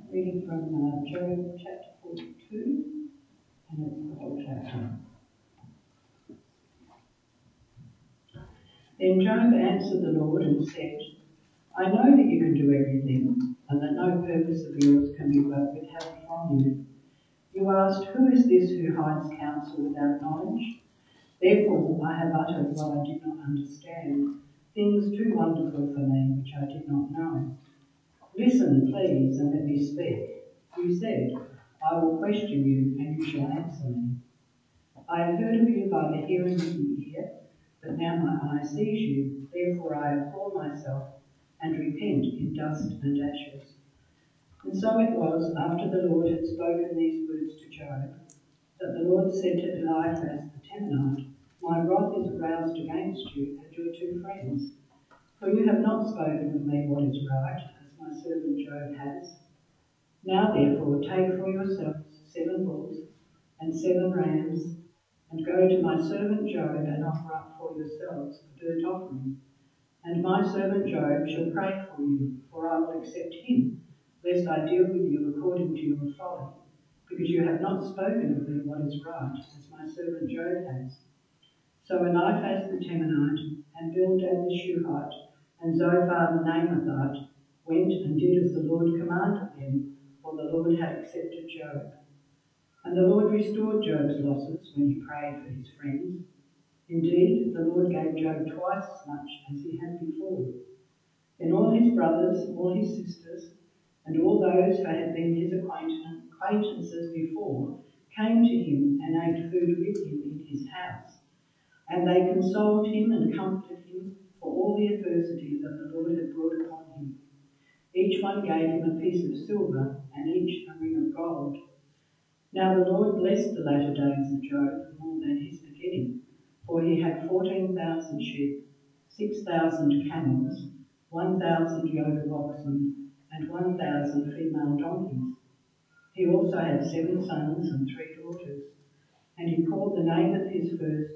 Reading from Job chapter 42, and it's the whole chapter. Then Job answered the Lord and said, I know that you can do everything, and that no purpose of yours can be withheld from you. You asked, who is this who hides counsel without knowledge? Therefore I have uttered what I did not understand, things too wonderful for me which I did not know. Listen, please, and let me speak. You said, I will question you, and you shall answer me. I have heard of you by the hearing of the ear, but now my eye sees you. Therefore I abhor myself and repent in dust and ashes. And so it was, after the Lord had spoken these words to Job, that the Lord said to Eliphaz the Temanite, my wrath is aroused against you and your two friends, for you have not spoken with me what is right, as my servant Job has. Now therefore take for yourselves 7 bulls and 7 rams, and go to my servant Job and offer up for yourselves a burnt offering. And my servant Job shall pray for you, for I will accept him, lest I deal with you according to your folly, because you have not spoken with me what is right, as my servant Job has. So Eliphaz the Temanite, and Bildad the Shuhite, and Zophar the Naamathite went and did as the Lord commanded them, for the Lord had accepted Job. And the Lord restored Job's losses when he prayed for his friends. Indeed, the Lord gave Job twice as much as he had before. Then all his brothers, all his sisters, and all those who had been his acquaintances before came to him and ate food with him in his house. And they consoled him and comforted him for all the adversity that the Lord had brought upon him. Each one gave him a piece of silver, and each a ring of gold. Now the Lord blessed the latter days of Job more than his beginning, for he had 14,000 sheep, 6,000 camels, 1,000 yoke of oxen, and 1,000 female donkeys. He also had 7 sons and 3 daughters, and he called the name of his first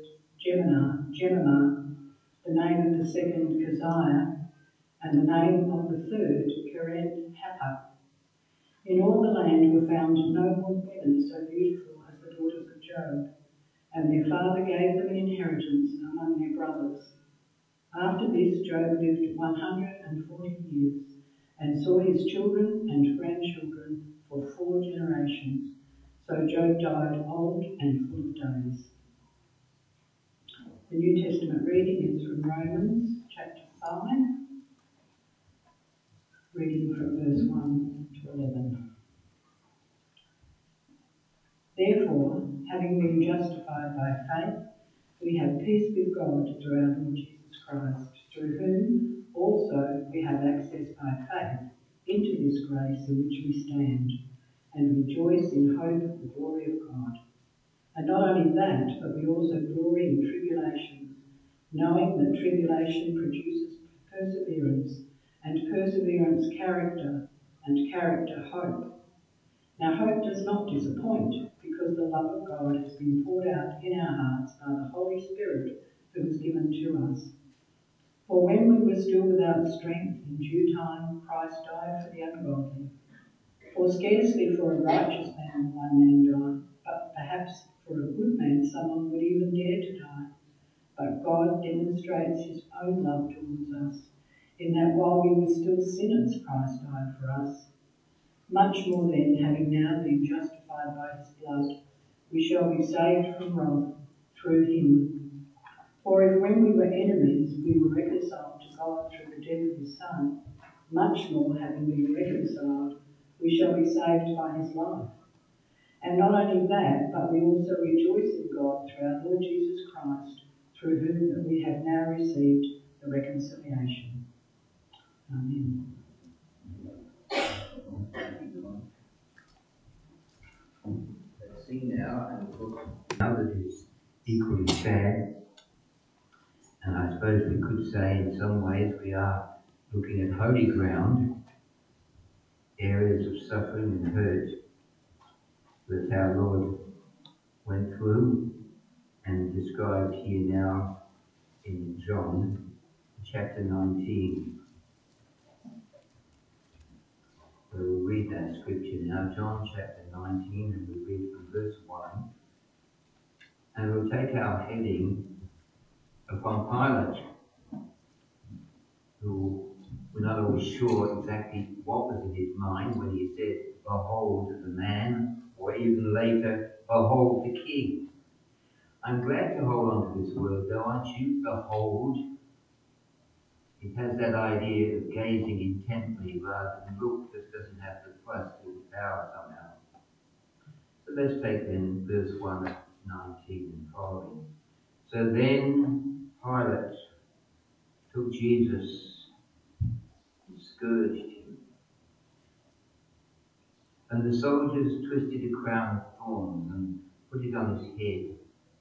Jemimah, the name of the second Keziah, and the name of the third Keren Happuch. In all the land were found no women so beautiful as the daughters of Job, and their father gave them an inheritance among their brothers. After this Job lived 140 years, and saw his children and grandchildren for 4 generations. So Job died old and full of days. The New Testament reading is from Romans chapter 5, reading from verse 1 to 11. Therefore, having been justified by faith, we have peace with God through our Lord Jesus Christ, through whom also we have access by faith into this grace in which we stand, and rejoice in hope of the glory of God. And not only that, but we also glory in tribulations, knowing that tribulation produces perseverance, and perseverance character, and character hope. Now hope does not disappoint, because the love of God has been poured out in our hearts by the Holy Spirit who was given to us. For when we were still without strength, in due time Christ died for the ungodly. For scarcely for a righteous man will one man die, but perhaps for a good man someone would even dare to die. But God demonstrates his own love towards us, in that while we were still sinners, Christ died for us. Much more then, having now been justified by his blood, we shall be saved from wrath through him. For if when we were enemies we were reconciled to God through the death of his Son, much more having been reconciled, we shall be saved by his life. And not only that, but we also rejoice in God through our Lord Jesus Christ, through whom we have now received the reconciliation. Amen. Let's sing now and look now that is equally sad. And I suppose we could say in some ways we are looking at holy ground, areas of suffering and hurt that our Lord went through and described here now in John chapter 19. We'll read read that scripture now, John chapter 19, and we read from verse 1. And we'll take our heading upon Pilate, who we're not always sure exactly what was in his mind when he said, "Behold the man," or even later, "Behold the king." I'm glad to hold on to this word, though, aren't you? Behold. It has that idea of gazing intently rather than look. Just doesn't have the thrust or the power somehow. So let's take then verse 1 of 19 and following. So then Pilate took Jesus and scourged him. And the soldiers twisted a crown of thorns and put it on his head.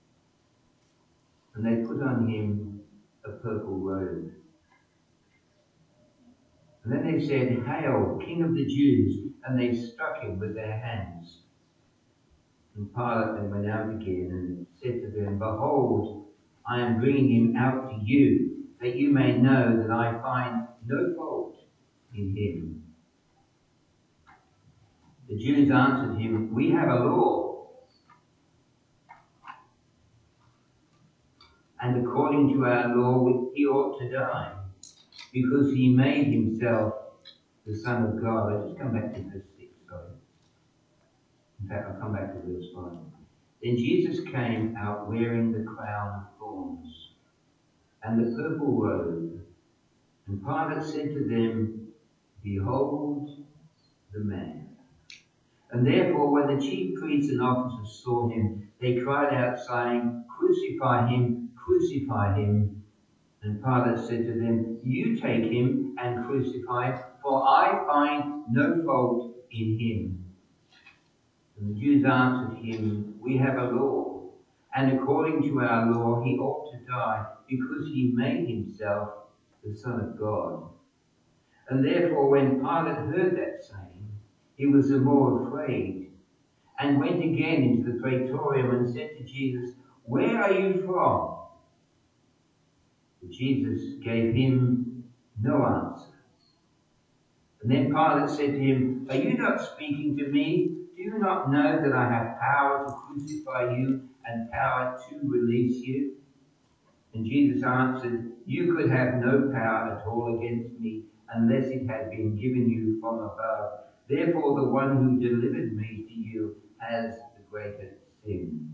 And they put on him a purple robe. And then they said, "Hail, King of the Jews!" And they struck him with their hands. And Pilate then went out again and said to them, "Behold, I am bringing him out to you, that you may know that I find no fault in him." The Jews answered him, "We have a law, and according to our law he ought to die, because he made himself the Son of God." I'll just come back to verse 6, sorry. In fact, I'll come back to verse 5. Then Jesus came out wearing the crown of thorns and the purple robe. And Pilate said to them, "Behold the man." And therefore, when the chief priests and officers saw him, they cried out, saying, "Crucify him, crucify him." And Pilate said to them, "You take him and crucify him, for I find no fault in him." And the Jews answered him, "We have a law, and according to our law he ought to die, because he made himself the Son of God." And therefore, when Pilate heard that saying, he was the more afraid, and went again into the praetorium and said to Jesus, "Where are you from?" But Jesus gave him no answer. And then Pilate said to him, "Are you not speaking to me? Do you not know that I have power to crucify you and power to release you?" And Jesus answered, "You could have no power at all against me unless it had been given you from above. Therefore the one who delivered me to you has the greater sin."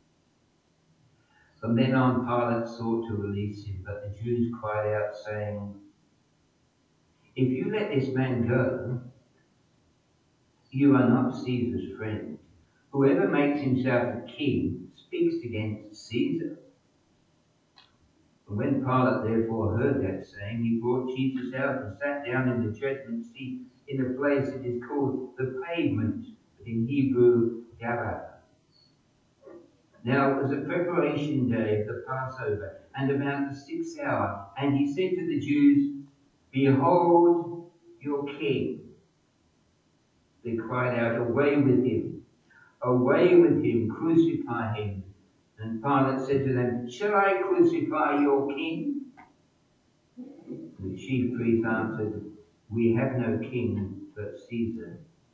From then on Pilate sought to release him, but the Jews cried out, saying, "If you let this man go, you are not Caesar's friend. Whoever makes himself a king speaks against Caesar." And when Pilate therefore heard that saying, he brought Jesus out and sat down in the judgment seat in a place that is called the Pavement, but in Hebrew, Gabbatha. Now it was a preparation day of the Passover, and about the 6th hour. And he said to the Jews, "Behold your king." They cried out, "Away with him! Away with him! Crucify him!" And Pilate said to them, "Shall I crucify your king?" And the chief priests answered, "We have no king but Caesar."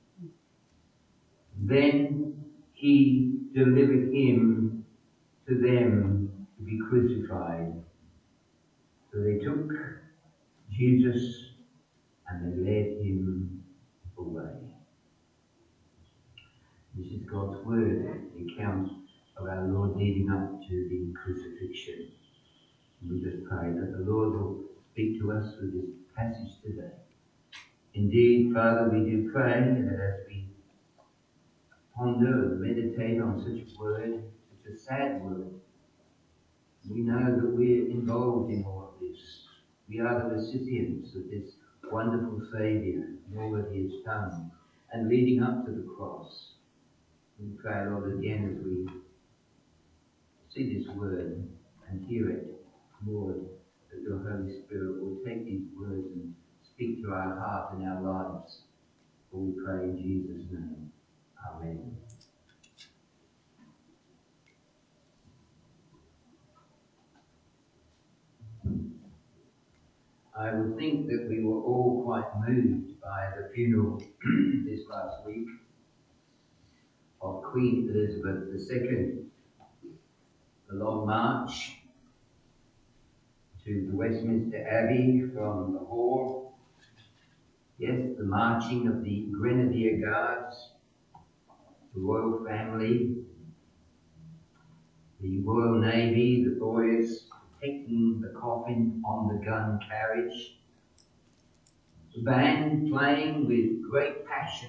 Then he delivered him to them to be crucified. So they took Jesus and they led him away. This is God's word, the account of our Lord leading up to the crucifixion. And we just pray that the Lord will speak to us through this passage today. Indeed, Father, we do pray that as we ponder and meditate on such a word, such a sad word, we know that we're involved in all of this. We are the recipients of this wonderful Saviour and all that he has done, and leading up to the cross. We pray, Lord, again as we see this word and hear it, Lord, that your Holy Spirit will take these words and speak to our heart and our lives. For we pray in Jesus' name. Amen. I would think that we were all quite moved by the funeral this last week of Queen Elizabeth II. The long march to the Westminster Abbey from the Hall. Yes, the marching of the Grenadier Guards, the royal family, the Royal Navy, the boys protecting the coffin on the gun carriage, the band playing with great passion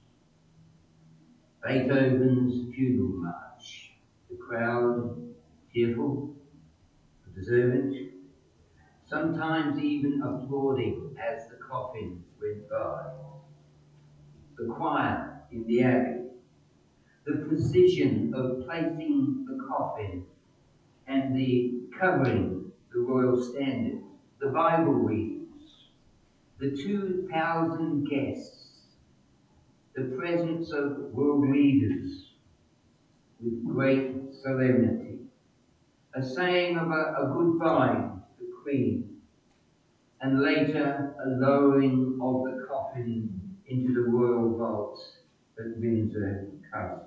Beethoven's funeral march, the crowd tearful, observant, sometimes even applauding as the coffin went by, the choir in the abbey, the precision of placing the coffin and the covering the royal standard, the Bible readings, the 2,000 guests, the presence of world leaders with great solemnity, a saying of a goodbye to the Queen, and later a lowering of the coffin into the royal vaults at Windsor Castle.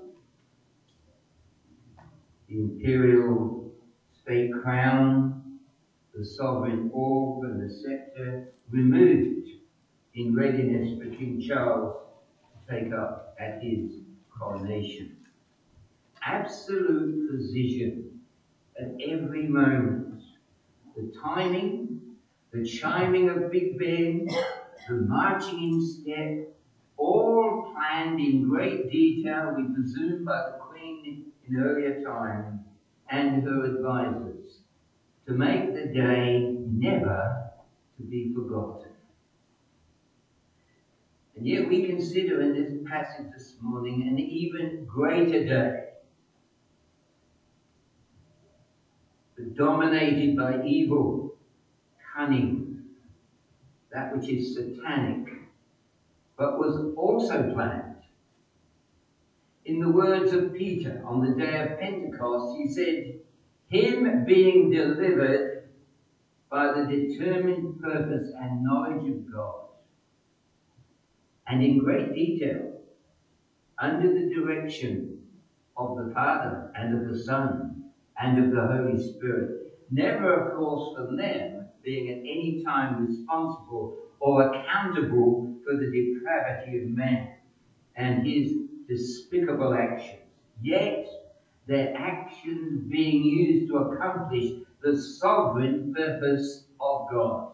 The imperial state crown, the sovereign orb and the sceptre removed in readiness for King Charles to take up at his coronation. Absolute precision at every moment. The timing, the chiming of Big Ben, the marching in step, all planned in great detail, we presume, by the Queen in earlier time and her advisors, to make the day never to be forgotten. And yet we consider in this passage this morning an even greater day, but dominated by evil, cunning, that which is satanic, but was also planned. In the words of Peter on the day of Pentecost, he said, "Him being delivered by the determined purpose and knowledge of God, and in great detail, under the direction of the Father and of the Son and of the Holy Spirit, never, of course, from them being at any time responsible or accountable for the depravity of man and his despicable actions, yet their actions being used to accomplish the sovereign purpose of God."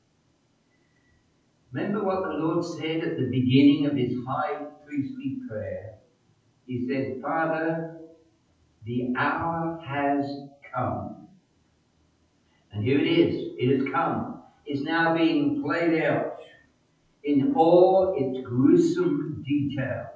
Remember what the Lord said at the beginning of his high priestly prayer. He said, "Father, the hour has come." And here it is. It has come. It's now being played out in all its gruesome detail.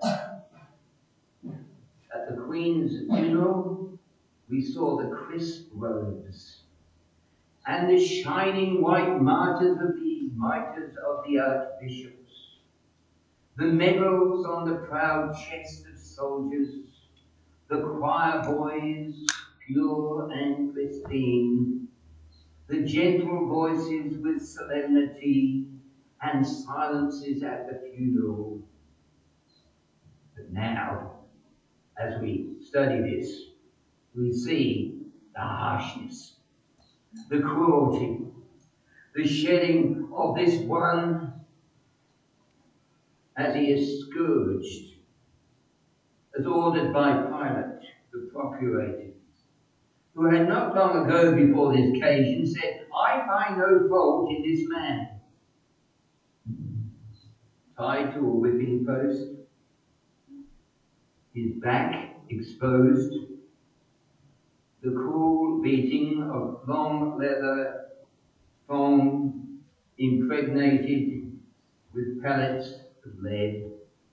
At the Queen's funeral, we saw the crisp robes and the shining white mitres of the archbishops, the medals on the proud chests of soldiers, the choir boys, pure and pristine, the gentle voices with solemnity and silences at the funeral. But now, as we study this, we see the harshness, the cruelty, the shedding of this one as he is scourged, as ordered by Pilate, the procurator, who had not long ago before this occasion said, "I find no fault in this man." Tied to a whipping post, his back exposed, the cruel beating of long leather thong impregnated with pellets of lead,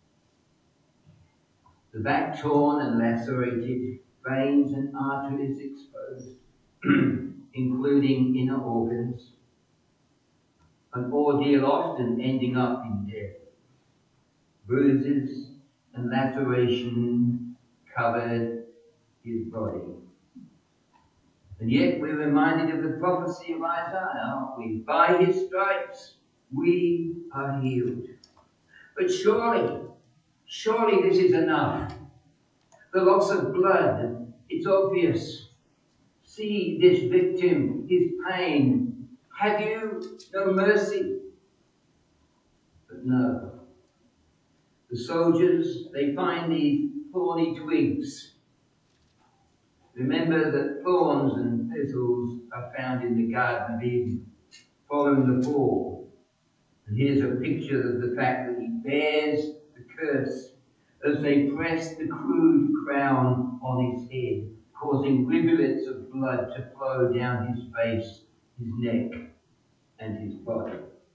the back torn and lacerated, veins and arteries exposed, including inner organs, an ordeal often ending up in death. Bruises and laceration covered his body. And yet we're reminded of the prophecy of Isaiah, aren't we? By his stripes we are healed. But surely this is enough. The loss of blood, it's obvious. See this victim, his pain. Have you no mercy? But no. The soldiers, they find these thorny twigs. Remember that thorns and thistles are found in the Garden of Eden, following the fall. And here's a picture of the fact that he bears the curse as they press the crude crown on his head, causing rivulets of blood to flow down his face, his neck, and his body.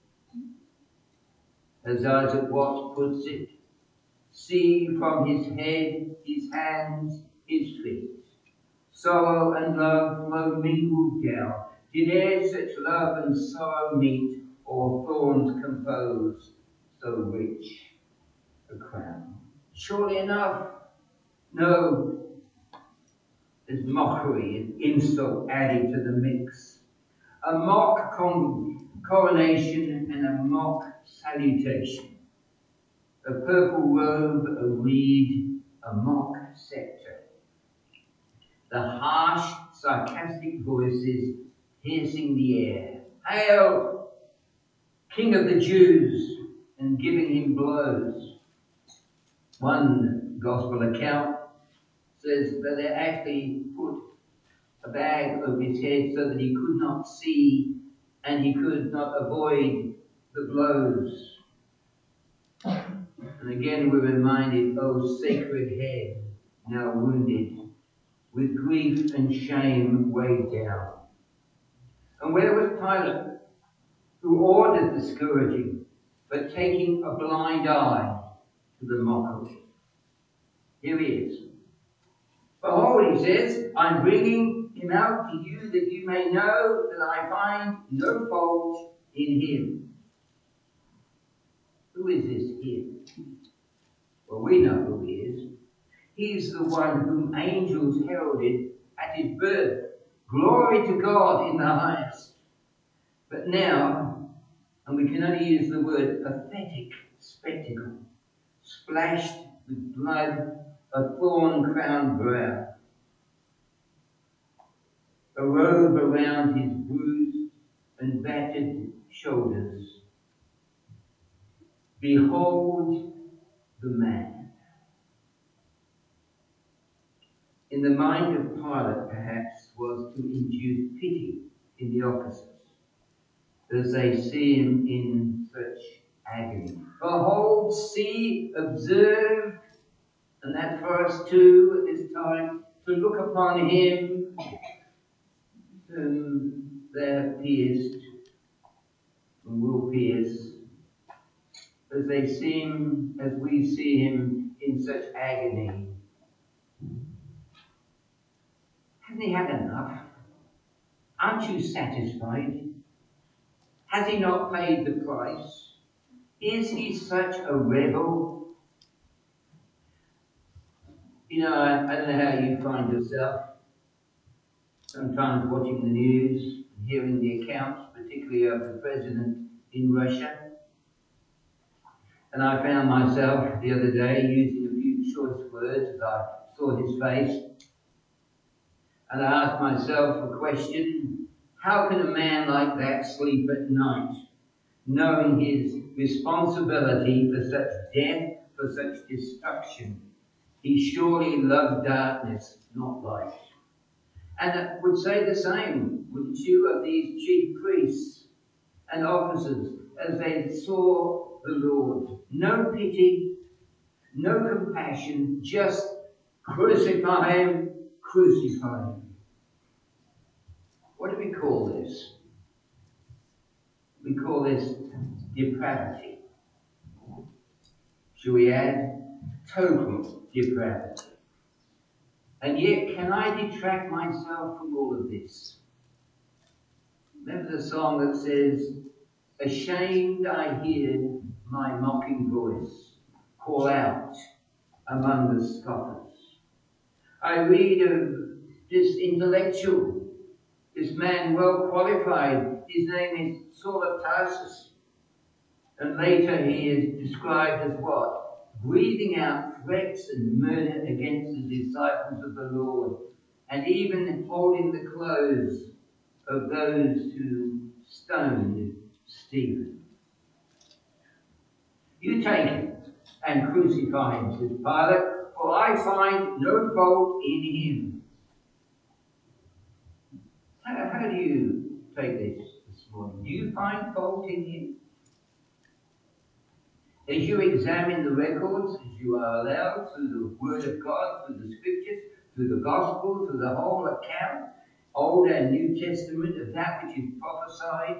As Isaac Watts puts it, see from his head, his hands, his feet, sorrow and love flow mingled down. Did e'er such love and sorrow meet, or thorns compose so rich a crown? Surely enough. No, there's mockery and insult added to the mix. A mock coronation and a mock salutation. A purple robe, a reed, a mock sceptre. The harsh, sarcastic voices piercing the air. Hail, King of the Jews, and giving him blows. One gospel account says that they actually put a bag over his head so that he could not see and he could not avoid the blows. And again we're reminded, oh sacred head, now wounded, with grief and shame weighed down. And where was Pilate, who ordered the scourging, but taking a blind eye to the mockery? Here he is. Behold, he says, I'm bringing him out to you that you may know that I find no fault in him. Who is this him? Well, we know who he is. He's the one whom angels heralded at his birth. Glory to God in the highest. But now, and we can only use the word pathetic spectacle, splashed with blood, a thorn-crowned brow, a robe around his bruised and battered shoulders. Behold the man. In the mind of Pilate, perhaps, was to induce pity in the officers as they see him in such agony. Behold, see, observe, and that for us too at this time, to look upon him whom they have pierced and will pierce, as they see him, as we see him in such agony. Hasn't he had enough? Aren't you satisfied? Has he not paid the price? Is he such a rebel? You know, I don't know how you find yourself sometimes watching the news and hearing the accounts, particularly of the president in Russia. And I found myself the other day using a few choice words as I saw his face. And I asked myself a question: how can a man like that sleep at night, knowing his responsibility for such death, for such destruction? He surely loved darkness, not light. And I would say the same, wouldn't you, of these chief priests and officers as they saw the Lord. No pity, no compassion, just crucify him, crucify him. What do we call this? We call this depravity. Shall we add total depravity? And yet, can I detract myself from all of this? Remember the song that says, ashamed I hear my mocking voice call out among the scoffers. I read of this intellectual This man, well qualified, his name is Saul of Tarsus. And later he is described as what? Breathing out threats and murder against the disciples of the Lord, and even holding the clothes of those who stoned Stephen. You take him and crucify him, says Pilate, for I find no fault in him. How do you take this morning? Do you find fault in him? As you examine the records, as you are allowed through the Word of God, through the Scriptures, through the Gospel, through the whole account, Old and New Testament, of that which is prophesied,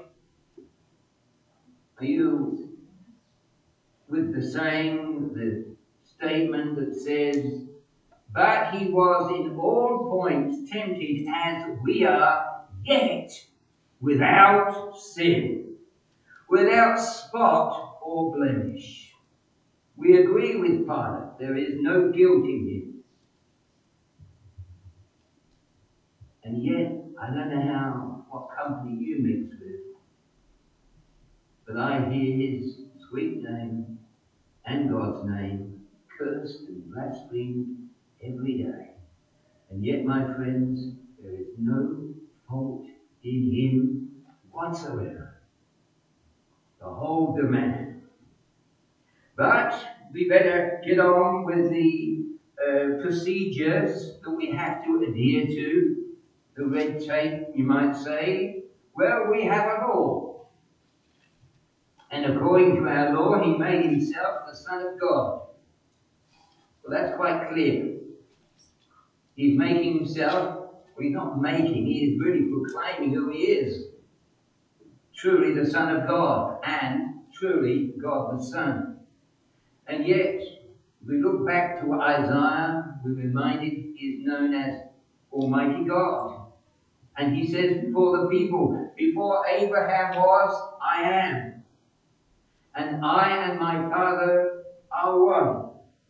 are you with the saying, the statement that says, but he was in all points tempted as we are, yet without sin, without spot or blemish. We agree with Pilate, there is no guilt in him. And yet, I don't know what company you mix with, but I hear his sweet name and God's name cursed and blasphemed every day. And yet, my friends, there is no fault in him whatsoever. The whole demand. But we better get on with the procedures that we have to adhere to. The red tape, you might say. Well, we have a law. And according to our law, he made himself the Son of God. Well, that's quite clear. He's making himself, well, he's not making, he is really proclaiming who he is. Truly the Son of God, and truly God the Son. And yet, we look back to Isaiah, we're reminded he is known as Almighty God. And he says before the people, before Abraham was, I am. And I and my Father are one.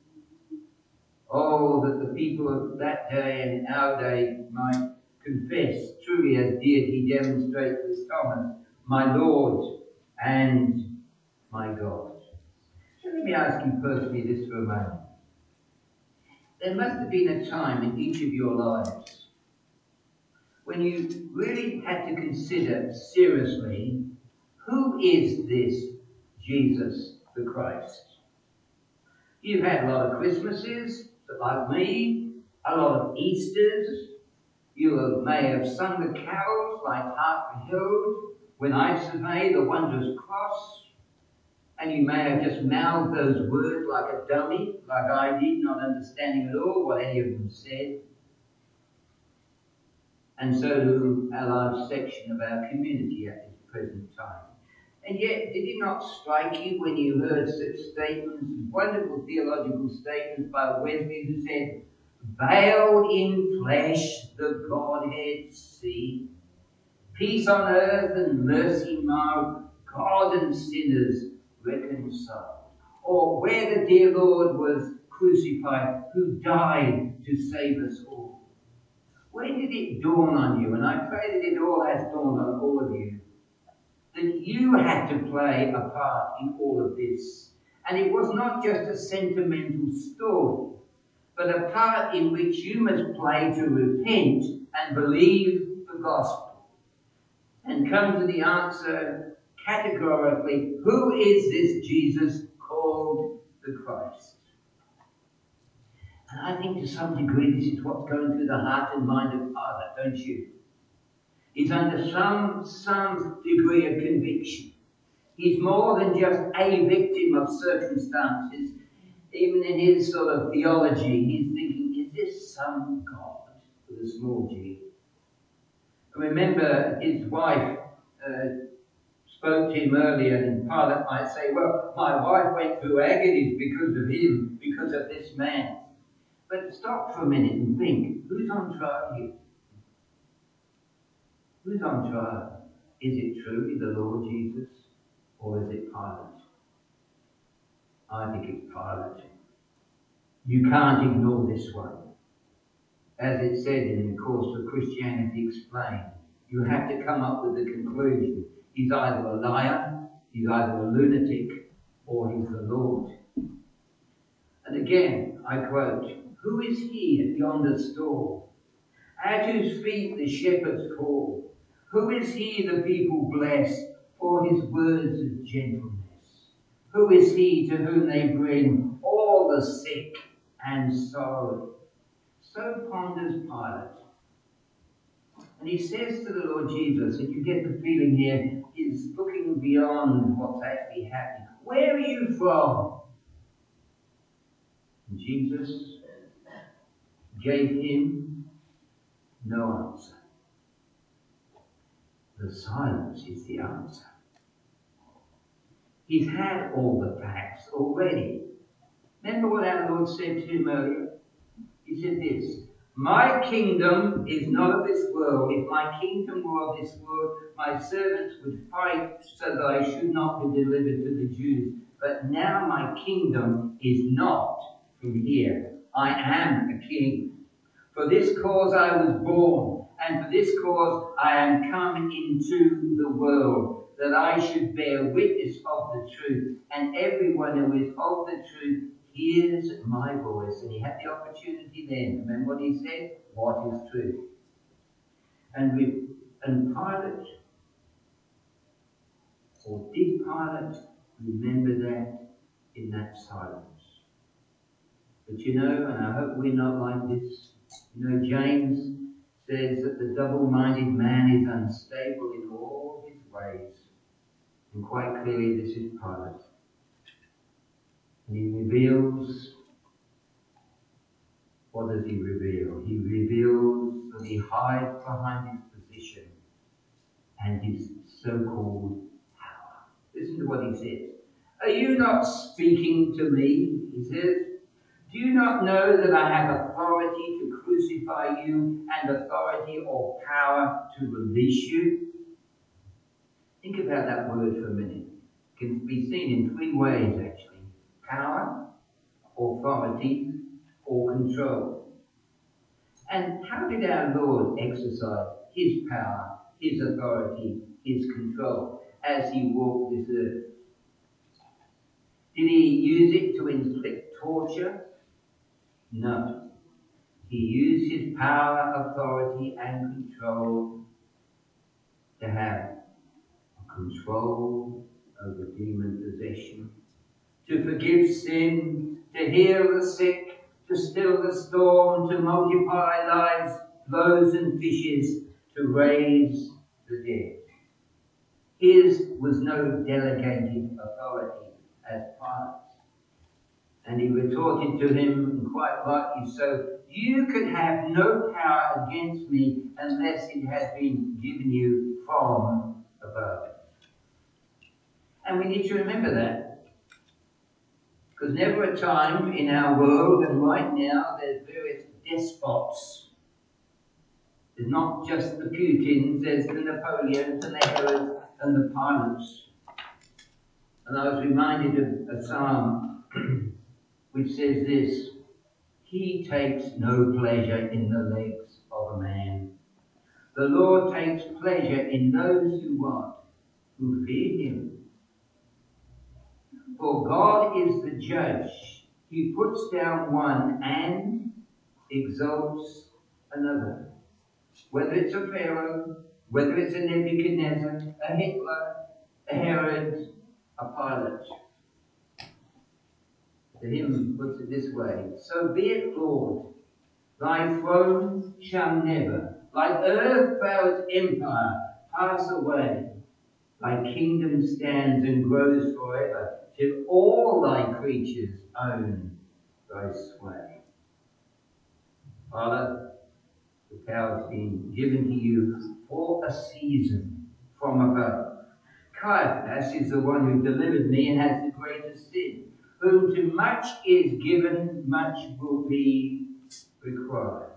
Oh, that the people of that day and our day might confess, truly as did he demonstrate with Thomas, my Lord and my God. So let me ask you personally this for a moment. There must have been a time in each of your lives when you really had to consider seriously, who is this Jesus the Christ? You've had a lot of Christmases, like me, a lot of Easters. You may have sung the carols like Hark the Herald, When I Survey the Wondrous Cross, and you may have just mouthed those words like a dummy, like I did, not understanding at all what any of them said. And so do a large section of our community at this present time. And yet, did it not strike you when you heard such statements, wonderful theological statements by Wesley, who said, veiled in flesh the Godhead see, peace on earth and mercy mild, God and sinners reconciled. Or where the dear Lord was crucified, who died to save us all. When did it dawn on you? And I pray that it all has dawned on all of you, that you had to play a part in all of this. And it was not just a sentimental story, but a part in which you must play to repent and believe the gospel. And come to the answer categorically, who is this Jesus called the Christ? And I think to some degree this is what's going through the heart and mind of Pilate, don't you? He's under some degree of conviction. He's more than just a victim of circumstances. Even in his sort of theology, he's thinking, is this some God with a small g? I remember his wife spoke to him earlier, and Pilate might say, well, my wife went through agonies because of him, because of this man. But stop for a minute and think, who's on trial here? Who's on trial? Is it truly the Lord Jesus, or is it Pilate? I think it's Pilate. You can't ignore this one. As it said in the course of Christianity Explained, You have to come up with the conclusion. He's either a liar, he's either a lunatic, or he's the Lord. And again, I quote, "Who is he at yonder stall, at whose feet the shepherds call? Who is he the people bless for his words of gentleness? Who is he to whom they bring all the sick and sorrowing?" So ponders Pilate. And he says to the Lord Jesus, and you get the feeling here, he's looking beyond what's actually happening. "Where are you from?" And Jesus gave him no answer. The silence is the answer. He's had all the facts already. Remember what our Lord said to him earlier? He said this, "My kingdom is not of this world. If my kingdom were of this world, my servants would fight so that I should not be delivered to the Jews. But now my kingdom is not from here. I am a king. For this cause I was born, and for this cause I am come into the world, that I should bear witness of the truth. And everyone who is of the truth hears my voice." And he had the opportunity then. Remember what he said? What is truth? And Pilate, or did Pilate remember that in that silence? But you know, and I hope we're not like this, you know, James says that the double-minded man is unstable in all his ways. And quite clearly this is Pilate. And he reveals, what does he reveal? He reveals that he hides behind his position and his so-called power. Listen to what he says. "Are you not speaking to me?" he says. "Do you not know that I have authority to crucify you and authority or power to release you?" Think about that word for a minute. It can be seen in three ways, actually. Power, authority, or control. And how did our Lord exercise his power, his authority, his control as he walked this earth? Did he use it to inflict torture? No. He used his power, authority, and control to have control over demon possession, to forgive sin, to heal the sick, to still the storm, to multiply lives, loaves and fishes, to raise the dead. His was no delegated authority as Pilate's. And he retorted to him, and quite rightly so, "You could have no power against me unless it had been given you from above." And we need to remember that. Because never a time in our world, and right now, there's various despots. There's not just the Putins, there's the Napoleons and the Herods and the Pilates. And I was reminded of a psalm which says this, "He takes no pleasure in the legs of a man. The Lord takes pleasure in those who what? Who fear him. For God is the judge. He puts down one and exalts another." Whether it's a Pharaoh, whether it's a Nebuchadnezzar, a Hitler, a Herod, a Pilate. The hymn puts it this way, "So be it, Lord, thy throne shall never, like earth-bound empire, pass away. Thy kingdom stands and grows forever, till all thy creatures own thy sway." Father, the power has been given to you for a season from above. Caiaphas is the one who delivered me and has the greatest sin. Whom to much is given, much will be required.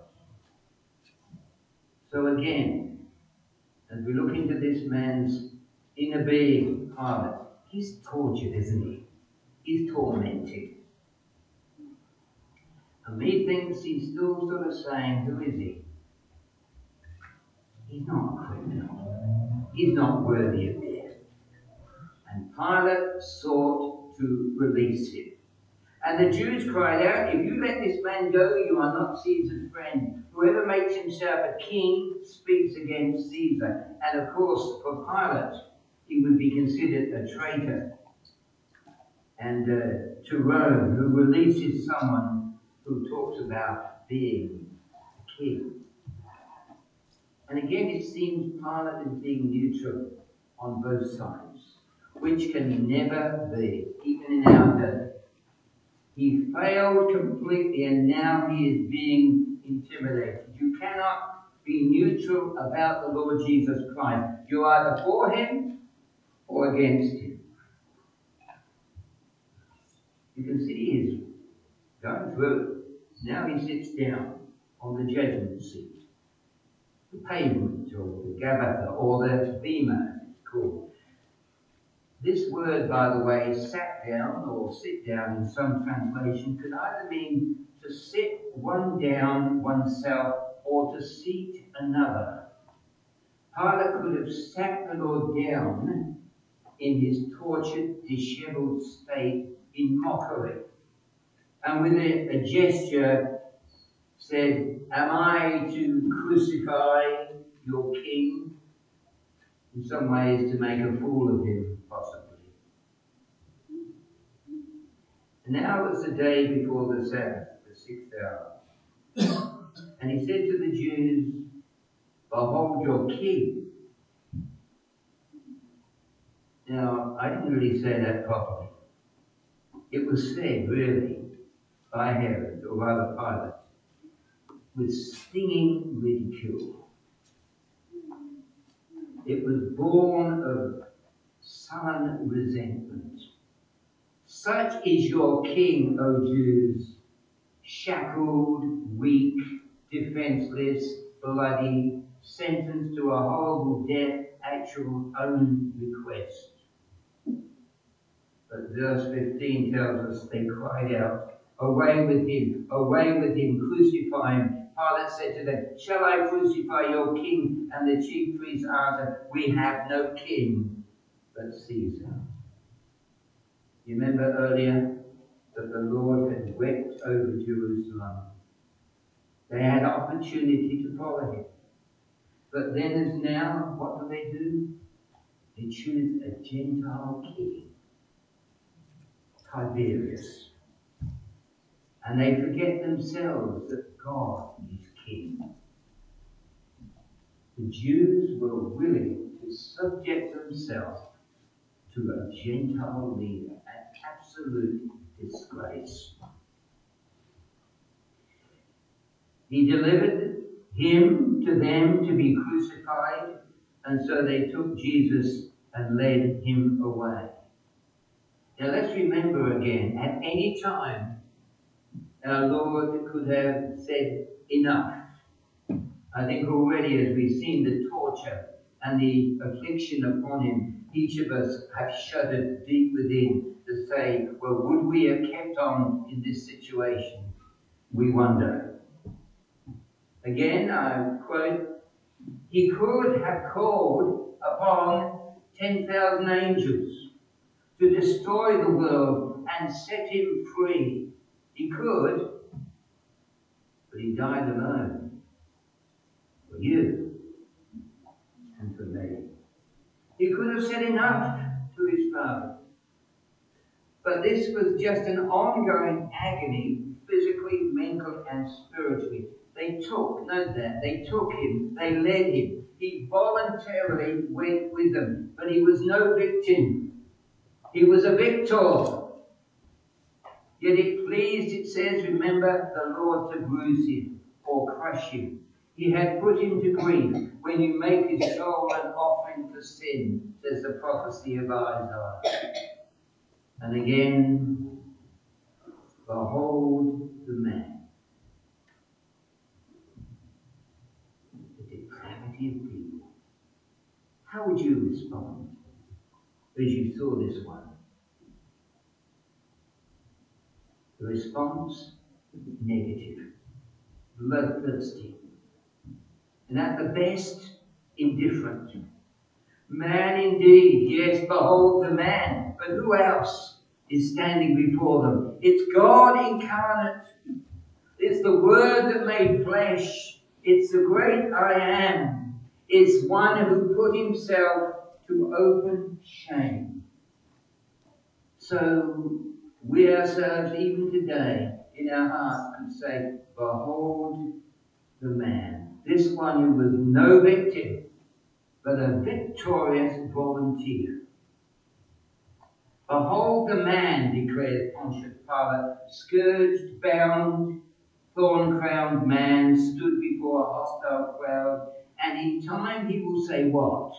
So again, as we look into this man's inner being, Pilate, he's tortured, isn't he? He's tormented. And methinks he's still sort of saying, who is he? He's not a criminal. He's not worthy of death. And Pilate sought to release him. And the Jews cried out, "If you let this man go, you are not Caesar's friend. Whoever makes himself a king speaks against Caesar." And of course, for Pilate, he would be considered a traitor. And to Rome, who releases someone who talks about being a king. And again, it seems Pilate is being neutral on both sides, which can never be, even in our day. He failed completely, and now he is being intimidated. You cannot be neutral about the Lord Jesus Christ. You're either for him or against him. You can see he's going through it. Now he sits down on the judgment seat, the pavement, or the Gabbatha, or the Bema, as it's called. This word, by the way, sat down or sit down in some translation, could either mean to sit one down oneself or to seat another. Pilate could have sat the Lord down in his tortured, dishevelled state in mockery, and with a gesture said, "Am I to crucify your king?" In some ways, to make a fool of him, possibly. And now it was the day before the Sabbath, the 6th hour. And he said to the Jews, "Behold your king." Now, I didn't really say that properly. It was said, really, by Herod, or rather Pilate, with stinging ridicule. It was born of sullen resentment. "Such is your king, O Jews, shackled, weak, defenseless, bloody, sentenced to a horrible death at your own request." But verse 15 tells us they cried out, away with him, crucify him." Pilate said to them, "Shall I crucify your king?" And the chief priests answered, "We have no king but Caesar." You remember earlier that the Lord had wept over Jerusalem. They had opportunity to follow him. But then as now, what do? They choose a Gentile king, Tiberius. And they forget themselves that God is king. The Jews were willing to subject themselves to a Gentile leader, an absolute disgrace. He delivered him to them to be crucified, and so they took Jesus and led him away. Now let's remember again, at any time, our Lord could have said enough. I think already as we've seen the torture and the affliction upon him, each of us have shuddered deep within to say, well, would we have kept on in this situation? We wonder. Again, I quote, "He could have called upon 10,000 angels to destroy the world and set him free." He could, but he died alone for you and for me. He could have said enough to his Father. But this was just an ongoing agony, physically, mentally, and spiritually. They took him, they led him. He voluntarily went with them, but he was no victim. He was a victor. Yet it pleased, it says, remember, the Lord to bruise him or crush him. He had put him to grief when you make his soul an offering for sin, says the prophecy of Isaiah. And again, behold the man. The depravity of people. How would you respond as you saw this one? The response? Negative. Bloodthirsty. And at the best, indifferent. Man indeed, yes, behold the man. But who else is standing before them? It's God incarnate. It's the Word that made flesh. It's the great I am. It's one who put himself to open shame. So we ourselves, even today, in our hearts, can say, behold the man. This one who was no victim, but a victorious volunteer. Behold the man, declares Pontius Pilate, scourged, bound, thorn-crowned man, stood before a hostile crowd, and in time he will say what?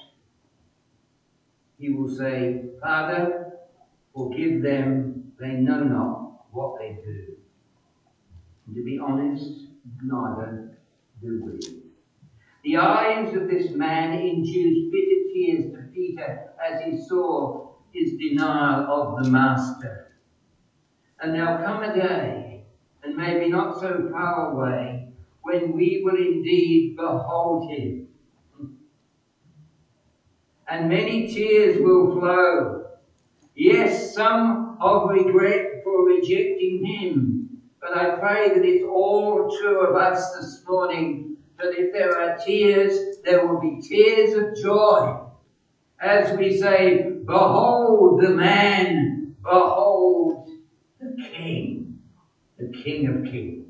He will say, Father, forgive them, they know not what they do. And to be honest, neither do we. The eyes of this man induced bitter tears to Peter as he saw his denial of the Master. And there'll come a day, and maybe not so far away, when we will indeed behold him. And many tears will flow. Yes, some of regret for rejecting him. But I pray that it's all true of us this morning, that if there are tears, there will be tears of joy. As we say, behold the man, behold the King of Kings.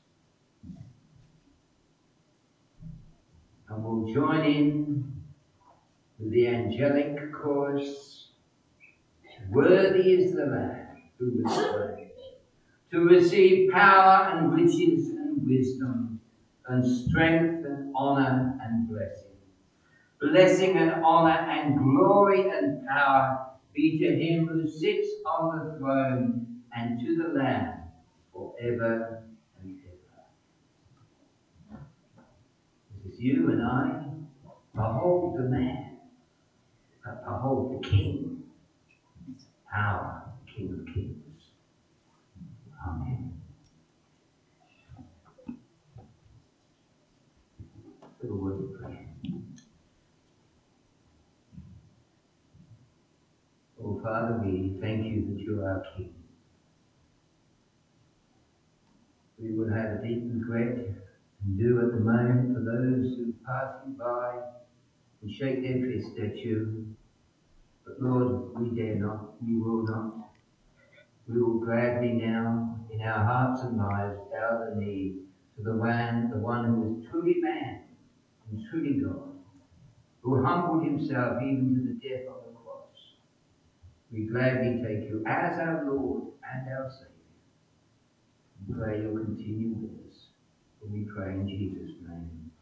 And we'll join in with the angelic chorus. Worthy is the Lamb who was slain, to receive power and riches and wisdom, and strength and honour and blessing. Blessing and honour and glory and power be to him who sits on the throne and to the Lamb forever and ever. This is you and I. Behold the man, but behold the King. Our King of Kings. Amen. For the word of prayer. Oh, Father, we thank you that you are our King. We would have a deep regret and do at the moment for those who pass you by and shake their fist at you. But Lord, we dare not, we will not. We will gladly now, in our hearts and lives, bow the knee to the Lamb, the one who is truly man and truly God, who humbled himself even to the death on the cross. We gladly take you as our Lord and our Saviour. We pray you'll continue with us. And we pray in Jesus' name.